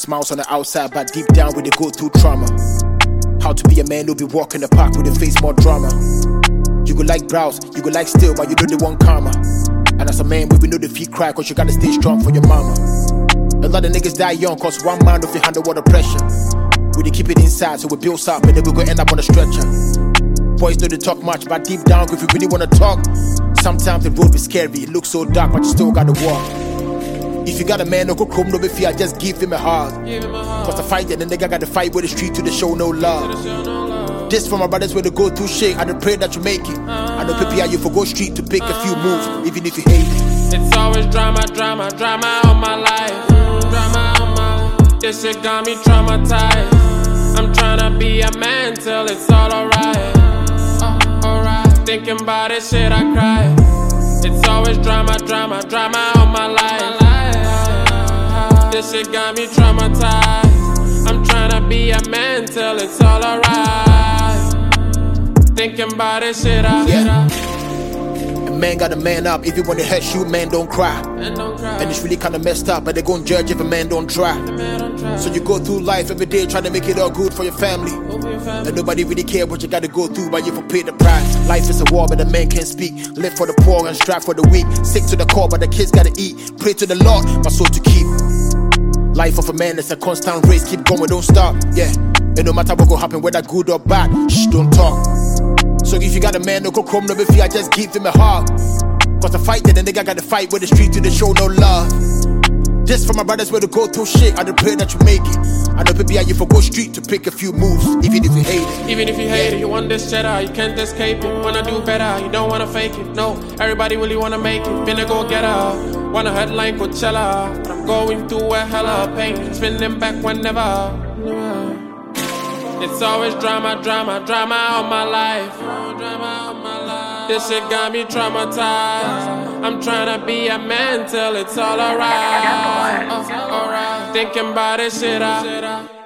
smiles on the outside, but deep down we they go through trauma. How to be a man who be walking the park with a face more drama. You go like brows, you go like still, but you know they want karma. And as a man, we know the feet cry, cause you gotta stay strong for your mama. A lot of niggas die young, cause one man don't fit handle water pressure. We they keep it inside, so we build up, and then we go end up on a stretcher. Boys know they talk much, but deep down, if you really wanna talk, sometimes the road be scary, it looks so dark, but you still gotta walk. If you got a man, no go chrome, no be fear, just give him a hug. Cause the fight, and the nigga got to fight with the street to the show no love. This for my brothers where they go through shit, I don't pray that you make it. I know people you for go street to pick a few moves, even if you hate it. It's always drama, drama, drama all my life. Drama all my life. This shit got me traumatized. I'm tryna be a man till it's all alright. Alright. Thinking about this shit, I cry. It's always drama, drama, drama all my life. This shit got me traumatized. I'm tryna be a man till it's all alright. Thinking about this shit, A man gotta man up. If you wanna hurt you, man don't cry. And it's really kinda messed up, but they gon' judge if a man don't try. So you go through life every day trying to make it all good for your family. And nobody really care what you gotta go through, but you for pay the price. Life is a war, but the man can't speak. Live for the poor and strive for the weak. Sick to the core, but the kids gotta eat. Pray to the Lord, my soul to keep. Life of a man is a constant race, keep going, don't stop. Yeah, and no matter what go happen, whether good or bad, shh, don't talk. So if you got a man, no go chrome, no be fear, just give him a hug. Cause the fight, then the nigga got to fight with the street to the show no love. This for my brothers where to go through shit, I don't pray that you make it. I know people you for go street to pick a few moves, even if you hate it. Even if you hate it, you want this cheddar, you can't escape it. Wanna do better, you don't wanna fake it. No, everybody really wanna make it. Been a go-getter, wanna headline Coachella, but I'm going through a hella of pain, spinning back whenever. It's always drama, drama, drama all my life. This shit got me traumatized. I'm tryna be a man till it's all alright. Thinking about this shit,